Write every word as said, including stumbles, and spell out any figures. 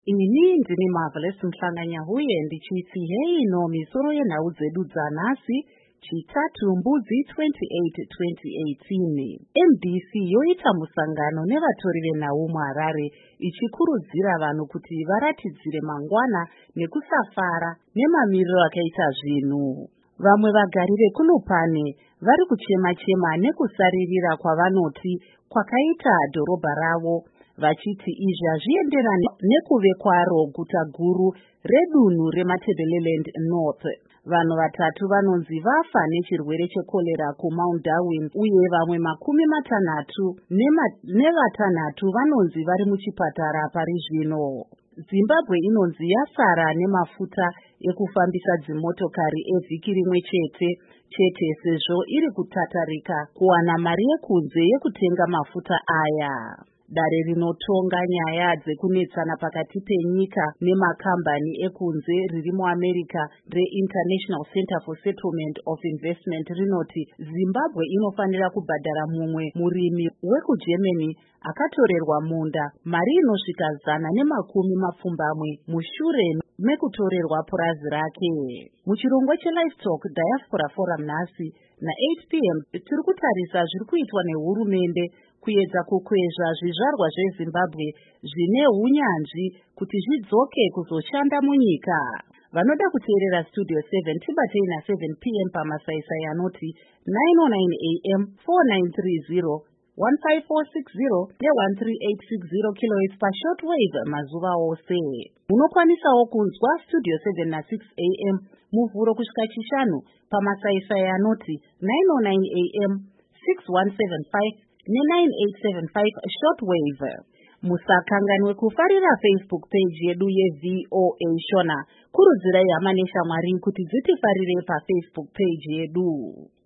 Ini ndini Marvelous Mhlanganya huye ndichiti hei no misoro yenhau dzedu dzanhasi chitatu mbudzi twenty-eight twenty eighteen. M D C yoita musangano nevatori venhau muHarare ichikurudzira vanhu kuti varatidzire mangwana nekusafara nemamiriro akaita zvinhu. Vamwe vagari vekunopane vari kuchema-chema nekusaririra kwavanoti kwakaita dhorobha ravo, vachiti izvi hazvienderani nekuve kwaro guta guru redunhu reMatabeleland North. Vanhu vatatu vanonzi vafa nechirwere chekorera kuMount Darwin uye vamwe makumi matanhatu nevatanhatu vanonzi vari muchipatara pari zvino. Zimbabwe inonzi yasara nemafuta ekufambisa dzimotokari evhiki rimwe chete chete sezvo iri kutatarika kuwana mari yekunze yekutenga mafuta aya. Dare rinotonga nyaya dzekunetsana pakati penyika nemakambani ekunze riri muAmerica reInternational Center for Settlement of Investment rinoti Zimbabwe inofanira kubhadhara mumwe murimi wekuGermany akatorerwa munda mari inosvika zana nemakumi mapfumbamwe mushure mekutorerwa purazi rake. Muchirongwa cheLivestock Diaspora Forum nhasi na-eight p m tiri kutarisa zviri kuitwa nehurumende kuedza kukwezva zvizvarwa zveZimbabwe zvine hunyanzvi kuti zvidzoke kuzoshanda munyika. Vanoda kuteerera Studio seven tibatei na-seven p m pamasaisai anoti nine oh nine a m four nine three zero one five four six zero ne-one three eight six zero kilohertz pashortwave mazuva ose. Munokwanisawo kunzwa Studio seven na-six a m muvhuro kusvika chishanu pamasaisai anoti nine oh nine a m six one seven five ne-nine eight seven five shortwave. Musakanganwe kufarira Facebook page yedu yeV O A Shona. Kurudzirai hama neshamwari kuti dzitifarire paFacebook page yedu.